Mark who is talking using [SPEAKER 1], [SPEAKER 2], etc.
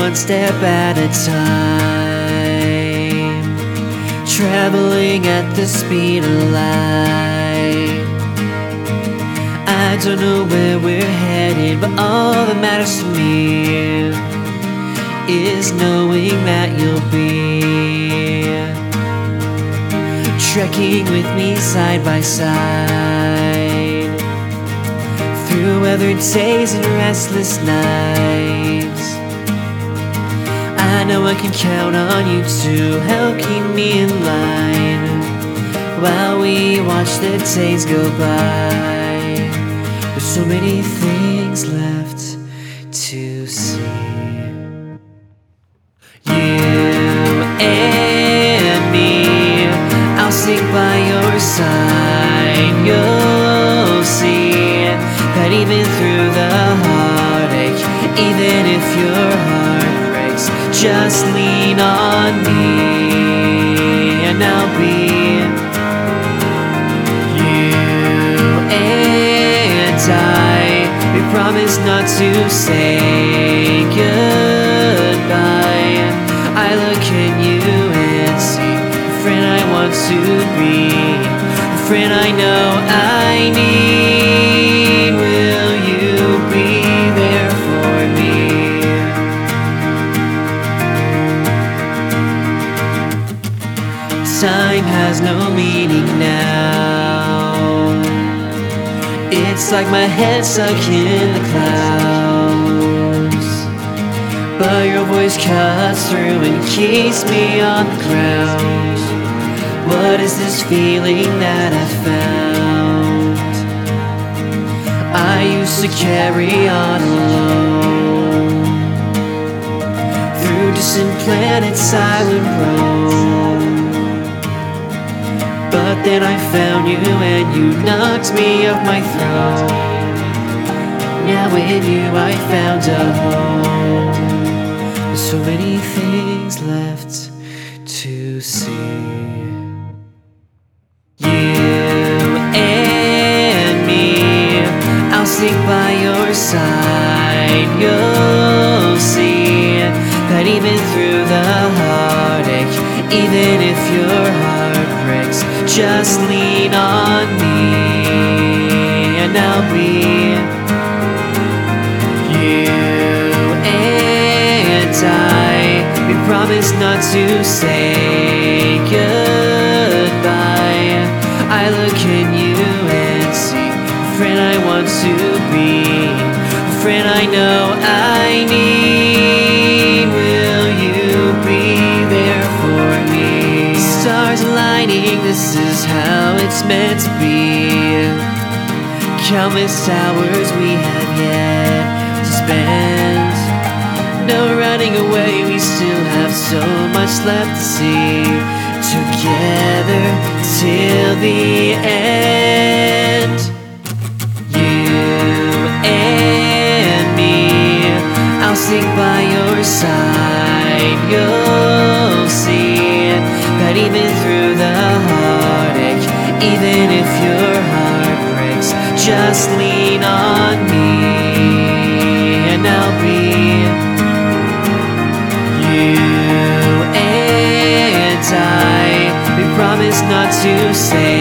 [SPEAKER 1] one step at a time, traveling at the speed of light. I don't know where we're headed, but all that matters to me is knowing that you'll be trekking with me side by side, through weathered days and restless nights. I know I can count on you to help keep me in line while we watch the days go by. There's so many things left to see. You and me, I'll stick by your side. You'll see that even through the heartache, even if your heart breaks, just lean on me and I'll be. You and we promise not to say goodbye. I look at you and see the friend I want to be, the friend I know I need. Will you be there for me? Time has no meaning now. It's like my head stuck in the clouds, but your voice cuts through and keeps me on the ground. What is this feeling that I found? I used to carry on alone, through distant planets, silent road. But then I found you and you knocked me off my throne. Now in you I found a home. There's so many things left to see. You and me, I'll stick by your side. You'll see that even through the heartache, even if your heart breaks, just lean on me and I'll be. You and we promise not to say goodbye. I look at you and see the friend I want to be, the friend I know I need. Will you be there for me? Stars aligning, this is how it's meant to be. Countless hours we have yet to spend. No running away, we still have so much left to see. Together till the end. You and me, I'll stick by your side. You'll see that even through the heartache, even if your heart breaks, just lean on me and I'll be. You and we promise not to say